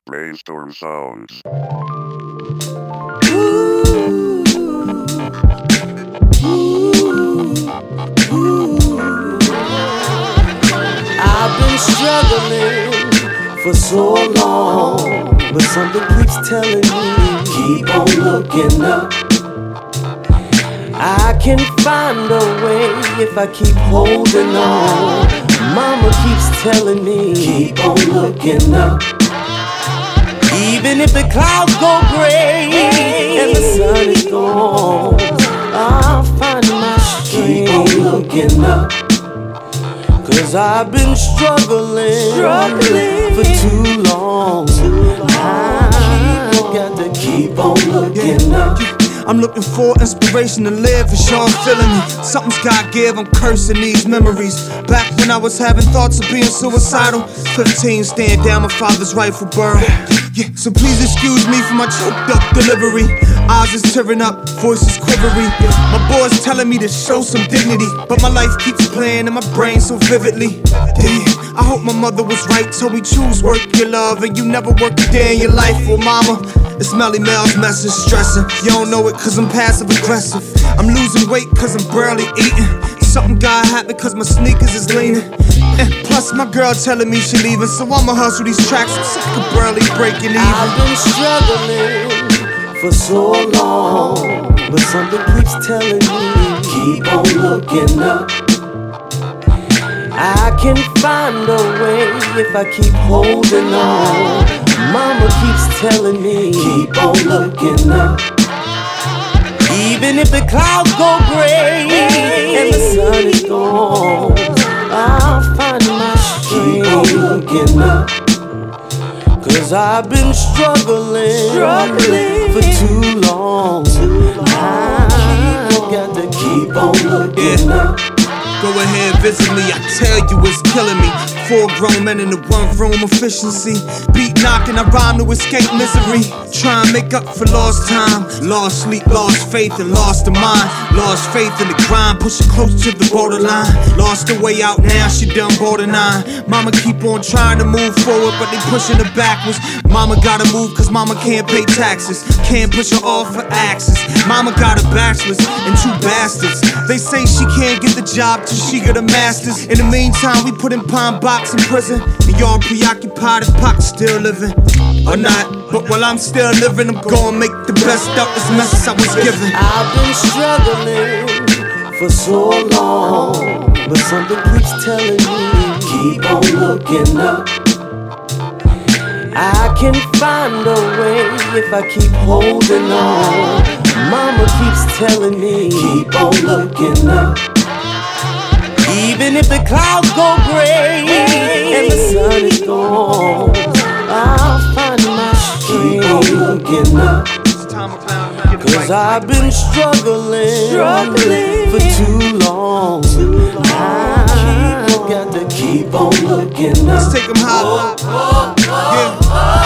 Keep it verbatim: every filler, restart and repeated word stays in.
Brainstorm Sounds. I've been struggling for so long, but something keeps telling me, keep on looking up. I can find a way if I keep holding on. Mama keeps telling me, keep on looking up. Even if the clouds go gray and the sun is gone, I'll find my strength. Keep on looking up. Cause I've been struggling, struggling for too long. I got to keep on looking up. I'm looking for inspiration to live, and sure I'm feeling me. Something's gotta give, I'm cursing these memories. Back when I was having thoughts of being suicidal. fifteen, staying down my father's rifle barrel. Yeah, so please excuse me for my choked up delivery. Eyes is tearing up, voices quivering. My boy's telling me to show some dignity, but my life keeps playing in my brain so vividly. Damn, I hope my mother was right, told me choose work your love, and you never work a day in your life. Well, mama, it's Melly Mel's message, stressing. You don't know it cause I'm passive aggressive. I'm losing weight cause I'm barely eating. Something got happened cause my sneakers is leaning. And plus my girl telling me she leaving, so I'ma hustle these tracks. I'm sick of barely breaking even. I've been struggling for so long, but something keeps telling me, keep on looking up. I can find a way if I keep holding on. Mama keeps telling me, keep on looking up. Even if the clouds go gray and the sun is gone, I'll find my strength. Keep on looking up. Cause I've been struggling, struggling for too long. I got to keep on looking up. Go ahead, visit me, I tell you it's killing me. Four grown men in the one room, efficiency. Beat knocking, I rhyme to escape misery. Try and make up for lost time. Lost sleep, lost faith, and lost the mind. Lost faith in the grind, pushing close to the borderline. Lost the way out now, she done borderline. Mama keep on trying to move forward, but they pushing her backwards. Mama gotta move cause mama can't pay taxes. Can't push her off for axes. Mama got a bachelor's and two bastards. They say she can't get the job till she got a master's. In the meantime, we put in Pine Box in prison, and y'all preoccupied if Pac's still living or not. But while I'm still living, I'm gonna make the best out this mess I was given. I've been struggling for so long, but something keeps telling me, keep on looking up. I can find a way if I keep holding on. Mama keeps telling me, keep on looking up. Even if the clouds go gray and the sun is gone, I'll find my strength. Keep on looking up. Cause I've been struggling, struggling for too long. I got to keep on looking up. Let's take them high. Yeah.